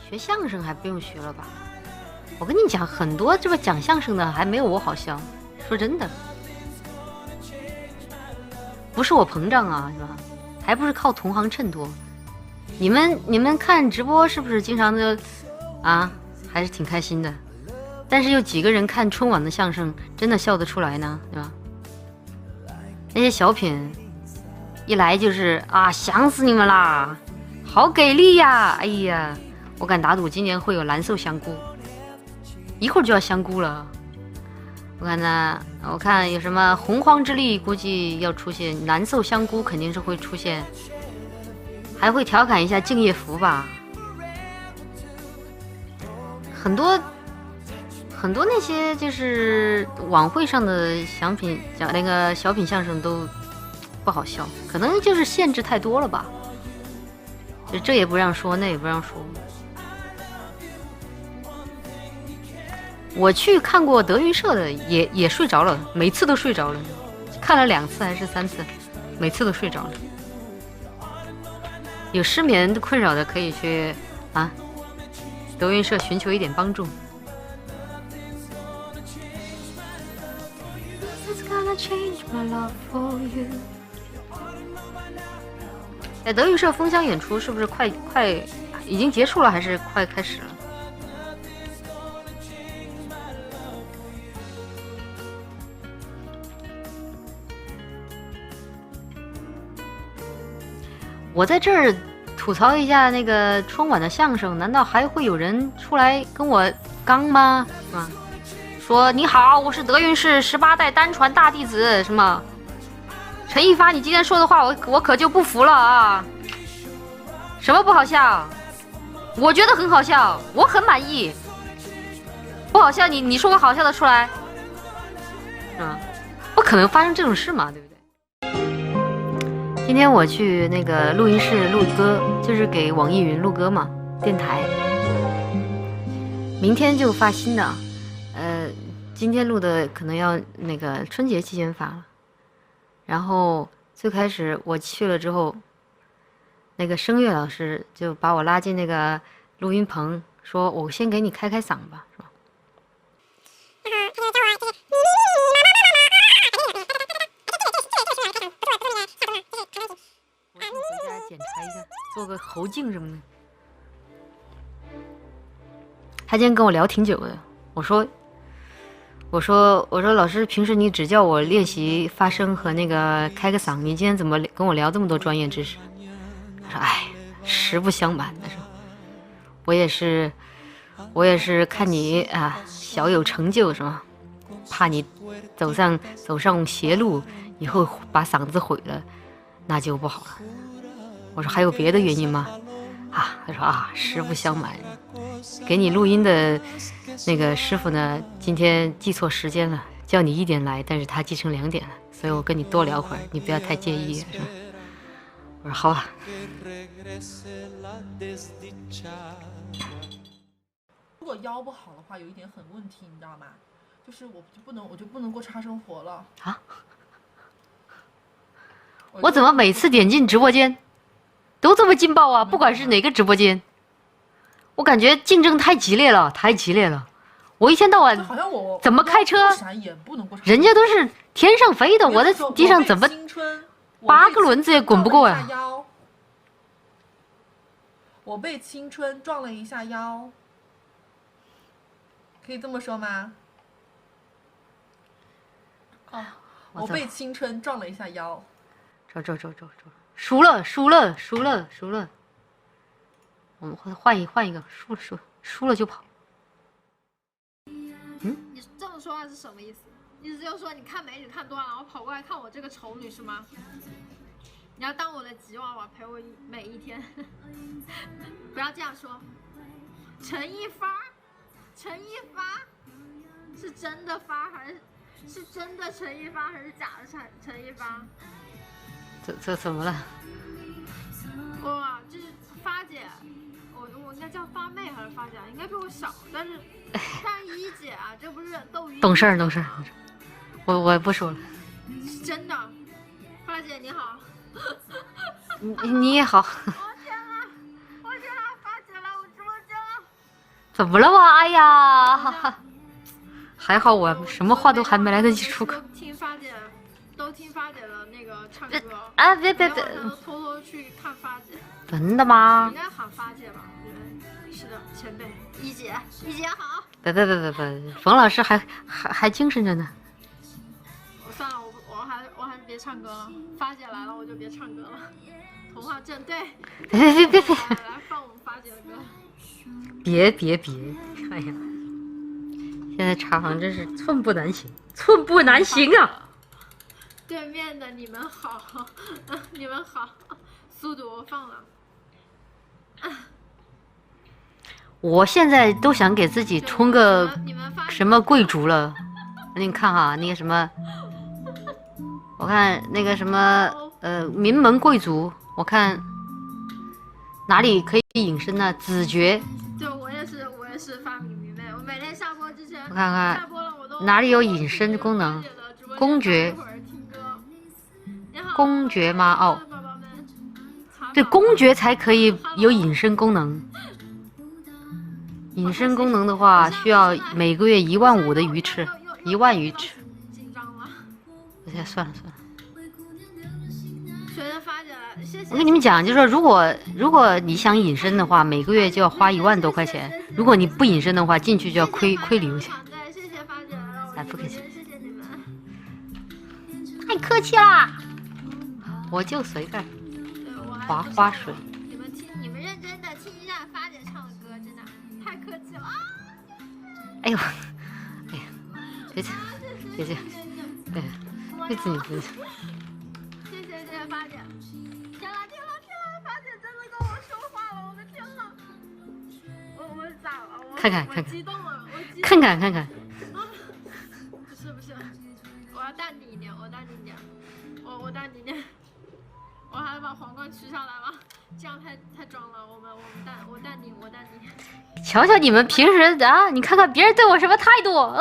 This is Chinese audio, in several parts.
学相声还不用学了吧？我跟你讲，很多这个讲相声的还没有我好笑。说真的，不是我膨胀啊，是吧？还不是靠同行衬托。你们看直播是不是经常的啊？还是挺开心的。但是有几个人看春晚的相声真的笑得出来呢，对吧？那些小品一来就是啊，想死你们啦，好给力呀！哎呀，我敢打赌今年会有蓝瘦香菇，一会儿就要香菇了。我看有什么洪荒之力，估计要出现蓝瘦香菇，肯定是会出现，还会调侃一下敬业福吧。很多那些就是晚会上的小品相声都不好笑，可能就是限制太多了吧，就这也不让说，那也不让说。我去看过德云社的，也睡着了，每次都睡着了，看了2次还是3次，每次都睡着了。有失眠的困扰的可以去德云社寻求一点帮助。德云社封箱演出是不是快已经结束了，还是快开始了？我在这儿吐槽一下那个春晚的相声，难道还会有人出来跟我刚吗？是吧？说你好，我是德云社18代单传大弟子，什么陈一发，你今天说的话我可就不服了啊！什么不好笑？我觉得很好笑，我很满意。不好笑你说我好笑的出来，不可能发生这种事嘛，对不对？今天我去那个录音室录歌，就是给网易云录歌嘛，电台。明天就发新的，今天录的可能要那个春节期间发了。然后最开始我去了之后，那个声乐老师就把我拉进那个录音棚，说我先给你开嗓吧，是吧？我回家检查一下，做个喉镜什么的。他今天跟我聊挺久的，我说老师，平时你只叫我练习发声和那个开个嗓，你今天怎么跟我聊这么多专业知识？他说哎，实不相瞒的说，我也是看你小有成就，是吗？怕你走上邪路以后把嗓子毁了，那就不好了。我说还有别的原因吗？他说实不相瞒，给你录音的那个师傅呢，今天记错时间了，叫你1点来，但是他记成2点了，所以我跟你多聊会儿，你不要太介意，是吧？我说好吧。 如果腰不好的话，有一点很问题，你知道吗？就是我就不能过差生活了啊！ 我怎么每次点进直播间都这么劲爆啊？不管是哪个直播间，我感觉竞争太激烈了，太激烈了。我一天到晚怎么开车，人家都是天上飞的，我在地上怎么8个轮子也滚不过呀？ 我被青春撞了一下腰，可以这么说吗？我被青春撞了一下腰。 走，输了。我们换一个，输了就跑。 你这么说话是什么意思？意思就是说你看美女看多了，然后跑过来看我这个丑女是吗？你要当我的吉娃娃陪我每一天，不要这样说。陈一发是真的发还是真的陈一发还是假的陈一发？ 这怎么了？ 哇，就是发姐，我应该叫发妹还是发姐？应该比我小，但是一姐啊，这不是斗鱼？ 懂事，我不说了。 是真的，发姐你好。 你也好。 我天啊，发姐了，我直播间了。 怎么了嘛？哎呀，还好我什么话都还没来得及出口。 都听发姐的那个唱歌。 啊，别！ 偷偷去看发姐。 真的吗？ 应该喊发姐吧？我觉得是的，前辈一姐好。 别，冯老师还精神着呢。 算了，我还是别唱歌了。发姐来了，我就别唱歌了。童话镇对。 别！ 来放我们发姐的歌。 别！哎呀，现在茶房真是寸步难行啊！ 对面的你们好，你们好，速度我放了。 我现在都想给自己充个什么贵族了。你看哈，那个什么，我看那个什么名门贵族，我看哪里可以隐身呢？子爵。 对，我也是发明迷妹，我每天下播之前， 我看看下播了我都哪里有隐身功能？公爵。公爵吗？哦，对，公爵才可以有隐身功能。隐身功能的话，需要每个月15000的鱼翅，1万鱼翅。 紧张了。 哎，算了。 随着发展，谢谢。 我跟你们讲，就是说，如果你想隐身的话，每个月就要花1万多块钱；如果你不隐身的话，进去就要亏旅游钱。 谢谢发姐来了， 哎，不客气。 谢谢你们。 太客气啦！我就随便划花水。 你们认真的听一下发姐唱的歌，真的太客气了啊！ 哎呦，别这，对，别自己。 谢谢发姐。天啦，发姐真的跟我说话了，我的天呐！我咋了？我激动了， 看看。 不是，我要淡定一点，我淡定一点。我还把皇冠取下来了，这样太装了。我淡定。 瞧瞧你们平时啊，你看看别人对我什么态度啊？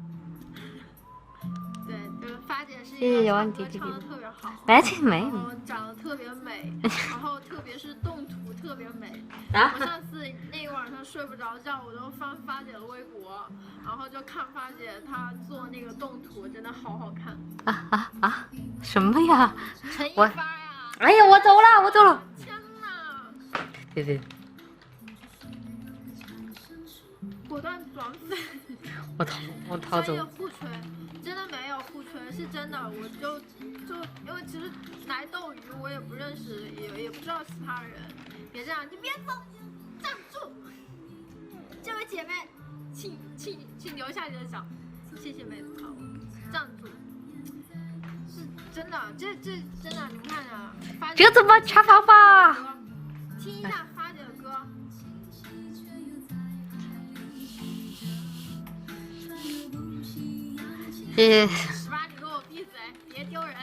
对，就是发姐是谢谢一个姚唱歌特别好， 来这没， 长得特别美，然后特别是动图特别美。我上次那一晚上睡不着觉，我都翻发姐的微博，然后就看发姐她做那个动图，真的好好看。 啊！什么呀？ 陈一发呀！ 哎呀，我走了。 天哪！ 别。 果断转粉。 我逃走。 专业互吹，真的没有互吹，是真的。我就因为其实来斗鱼我也不认识，也不知道其他人。别这样，你别走，站住！这位姐妹，请留下你的脚，谢谢妹子，站住。是真的，这真的，你们看啊， 这怎么查房吧？ 听一下发姐的歌。 谢谢。 18，你给我闭嘴，别丢人，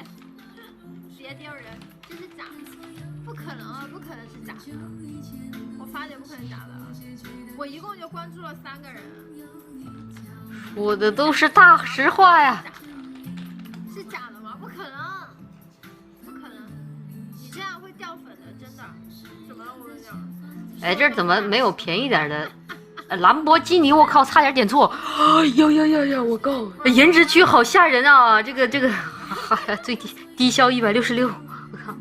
这是假的，不可能是假的，我发姐不可能假的，我一共就关注了3个人。 说的都是大实话呀。 是假的吗？不可能，你这样会掉粉的，真的。怎么了？我跟你讲。 哎，这怎么没有便宜点的？兰博基尼，我靠，差点点错！呀，我靠，颜值区好吓人啊！这个，最低消166，我靠！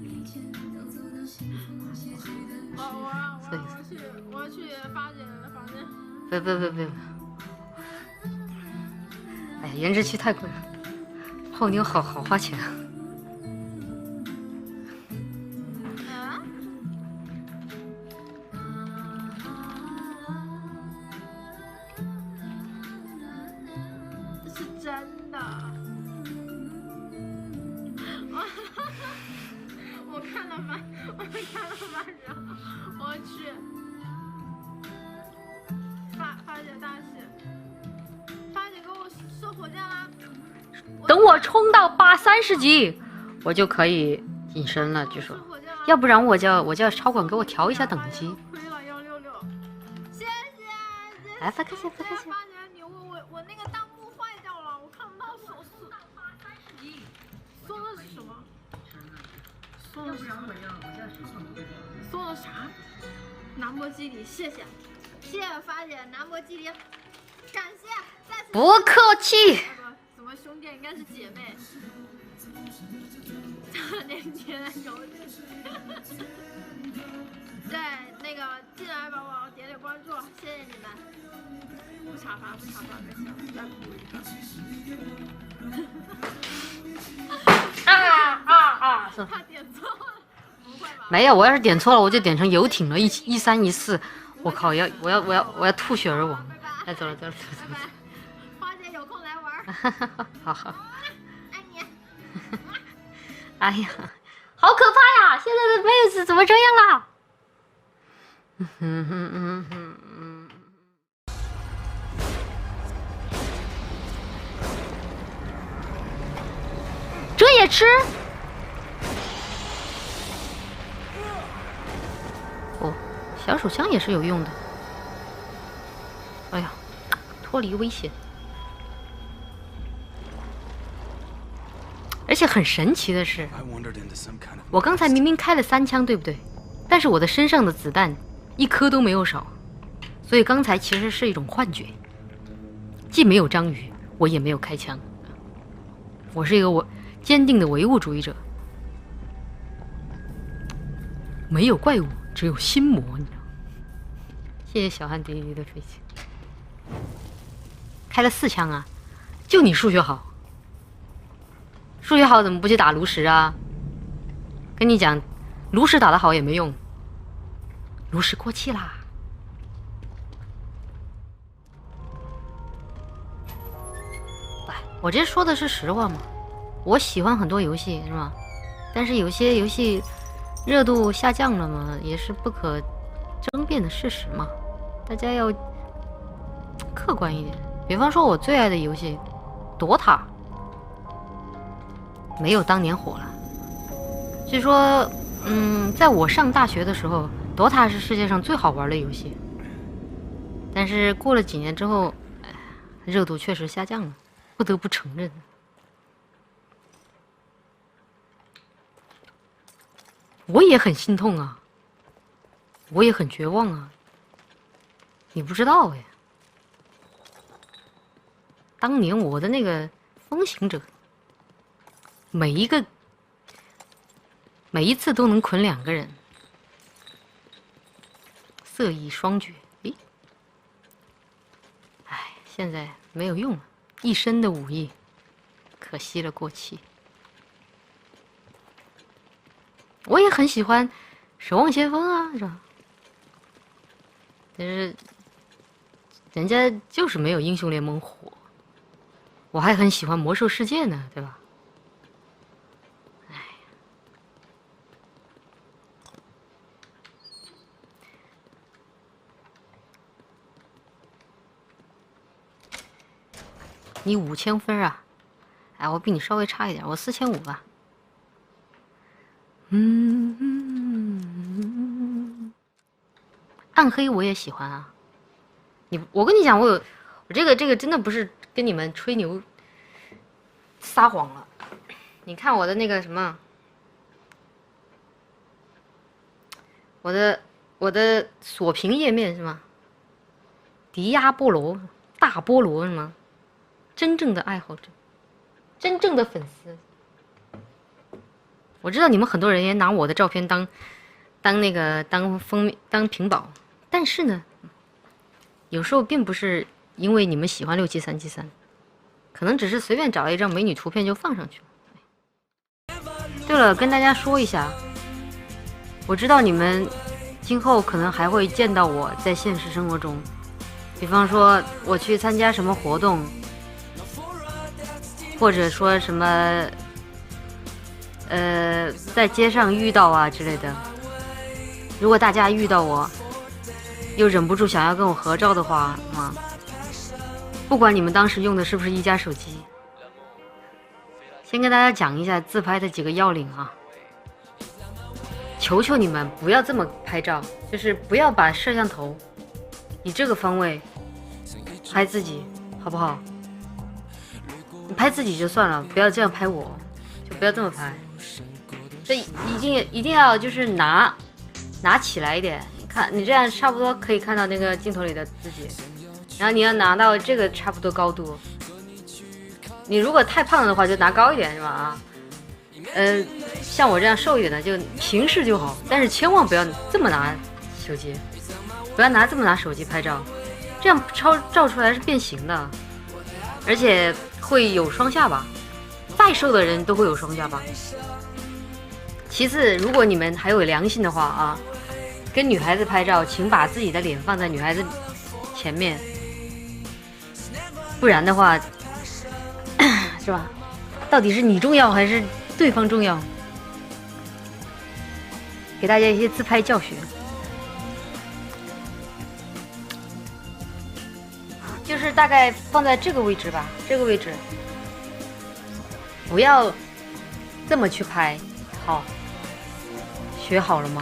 我要去发姐的房间。 别！哎呀，颜值区太贵了，泡妞好花钱啊！ 我看了发人，我去，发姐大喜，发姐给我射火箭啦！ 等我冲到30级，我就可以隐身了。据说，要不然我叫超管给我调一下等级。 亏了166，谢谢。 哎，不客气。 发姐，我那个弹幕坏掉了，我看不到手势。说的是什么？说的啥？兰博基尼，谢谢。 谢发姐兰博基尼，感谢再次不客气。 什么兄弟应该是姐妹。2年有对，那个进来帮我点点关注，谢谢你们。不查发，不查发，没事，再补一个。他点错了，不会吧？ 没有，我要是点错了，我就点成游艇了，1314。我靠，我要吐血而亡。哎，走了。 拜拜，花姐有空来玩。 好好。 爱你。 哎呀，好可怕呀！现在的妹子怎么这样啦？这也吃？哦，小手枪也是有用的。哎呀，脱离危险。而且很神奇的是，我刚才明明开了3枪，对不对？但是我的身上的子弹1颗都没有少，所以刚才其实是一种幻觉，既没有章鱼，我也没有开枪。我是一个坚定的唯物主义者，没有怪物，只有心魔，你知道吗？谢谢小汉迪迪的吹气。开了4枪啊，就你数学好。数学好怎么不去打炉石啊？跟你讲，炉石打得好也没用，炉石过气啦。我这说的是实话嘛。我喜欢很多游戏是吧？但是有些游戏热度下降了嘛，也是不可争辩的事实嘛。大家要客观一点。比方说我最爱的游戏DOTA没有当年火了。据说在我上大学的时候，DOTA是世界上最好玩的游戏。但是过了几年之后，热度确实下降了，不得不承认。我也很心痛啊，我也很绝望啊。你不知道哎，当年我的那个风行者，每一次都能捆2个人，色艺双绝。诶，哎，现在没有用了，一身的武艺，可惜了过期。我也很喜欢《守望先锋》啊，是吧？但是人家就是没有英雄联盟火。我还很喜欢《魔兽世界》呢，对吧？哎，你5000分啊？哎，我比你稍微差一点，我4500吧。暗黑我也喜欢啊。我跟你讲，我这个真的不是跟你们吹牛撒谎了。你看我的那个什么，我的锁屏页面是吗？迪亚波罗大菠萝是吗？真正的爱好者，真正的粉丝。我知道你们很多人也拿我的照片当封面当屏保，但是呢，有时候并不是因为你们喜欢67373，可能只是随便找了一张美女图片就放上去了。对了，跟大家说一下，我知道你们今后可能还会见到我在现实生活中，比方说我去参加什么活动，或者说什么在街上遇到啊之类的。如果大家遇到我又忍不住想要跟我合照的话不管你们当时用的是不是一加手机，先跟大家讲一下自拍的几个要领啊。求求你们不要这么拍照，就是不要把摄像头以这个方位拍自己，好不好？你拍自己就算了，不要这样拍我，就不要这么拍。这一定要就是拿起来一点， 看你这样差不多可以看到那个镜头里的自己，然后你要拿到这个差不多高度。你如果太胖的话，就拿高一点是吧？啊，像我这样瘦一点的，就平视就好，但是千万不要这么拿手机，不要这么拿手机拍照，这样照出来是变形的，而且会有双下巴，再瘦的人都会有双下巴。其次，如果你们还有良心的话啊，跟女孩子拍照，请把自己的脸放在女孩子前面，不然的话，是吧？到底是你重要还是对方重要？给大家一些自拍教学，就是大概放在这个位置吧，这个位置，不要这么去拍。好，学好了吗？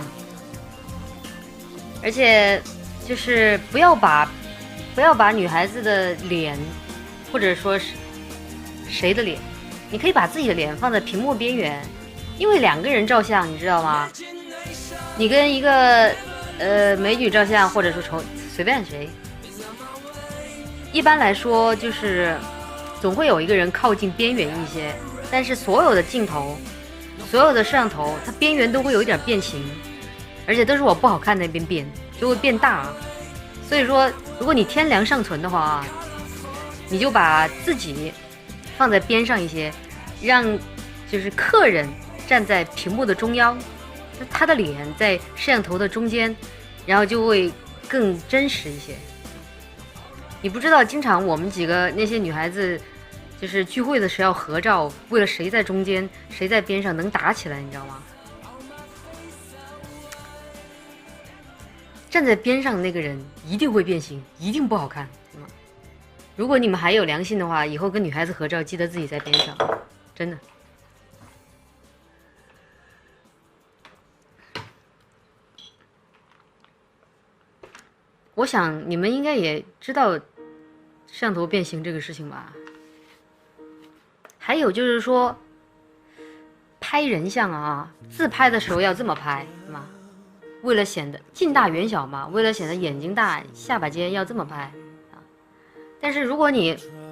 而且就是不要把女孩子的脸，或者说是谁的脸，你可以把自己的脸放在屏幕边缘，因为两个人照相，你知道吗？你跟一个美女照相，或者说随便谁，一般来说就是总会有一个人靠近边缘一些，但是所有的镜头，所有的摄像头，它边缘都会有一点变形，而且都是我不好看那边变，就会变大。所以说，如果你天良尚存的话，你就把自己放在边上一些，让就是客人站在屏幕的中央，他的脸在摄像头的中间，然后就会更真实一些。你不知道，经常我们几个那些女孩子，就是聚会的时候要合照，为了谁在中间，谁在边上能打起来，你知道吗？站在边上的那个人一定会变形，一定不好看。如果你们还有良心的话，以后跟女孩子合照，记得自己在边上，真的。我想你们应该也知道摄像头变形这个事情吧？还有就是说，拍人像啊，自拍的时候要这么拍，是吗？为了显得近大远小嘛，为了显得眼睛大、下巴尖要这么拍啊。但是如果你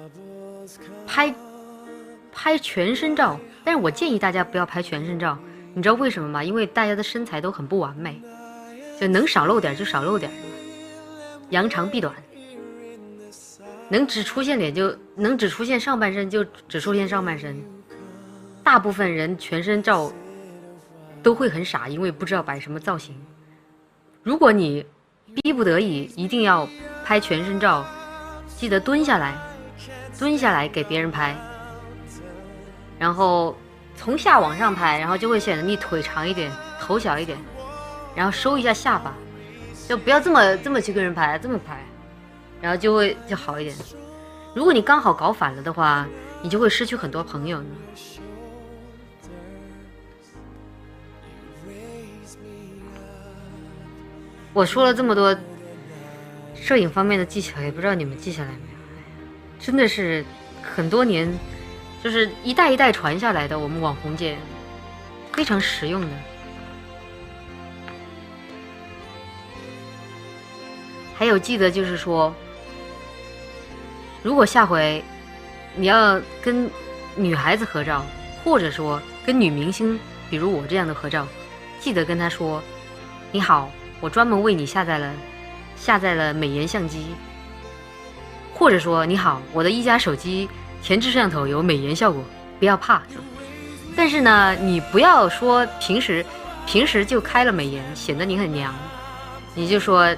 拍全身照，但是我建议大家不要拍全身照，你知道为什么吗？因为大家的身材都很不完美，就能少露点就少露点，扬长避短，能只出现脸就能只出现上半身就只出现上半身。大部分人全身照都会很傻，因为不知道摆什么造型。如果你逼不得已一定要拍全身照，记得蹲下来给别人拍，然后从下往上拍，然后就会显得你腿长一点，头小一点，然后收一下下巴，就不要这么去跟人拍，这么拍，然后就好一点。如果你刚好搞反了的话，你就会失去很多朋友呢。我说了这么多摄影方面的技巧，也不知道你们记下来没有？真的是很多年，就是一代一代传下来的，我们网红界非常实用的。还有记得就是说，如果下回你要跟女孩子合照，或者说跟女明星，比如我这样的合照，记得跟她说：“你好，我专门为你下载了美颜相机。”或者说：“你好，我的一加手机前置摄像头有美颜效果，不要怕。”但是呢，你不要说平时就开了美颜，显得你很娘，你就说：“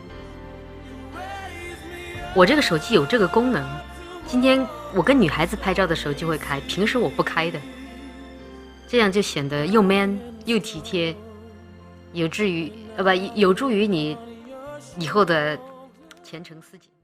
我这个手机有这个功能，今天我跟女孩子拍照的时候就会开，平时我不开的。”这样就显得又 man 又体贴，有助于你以后的前程似锦。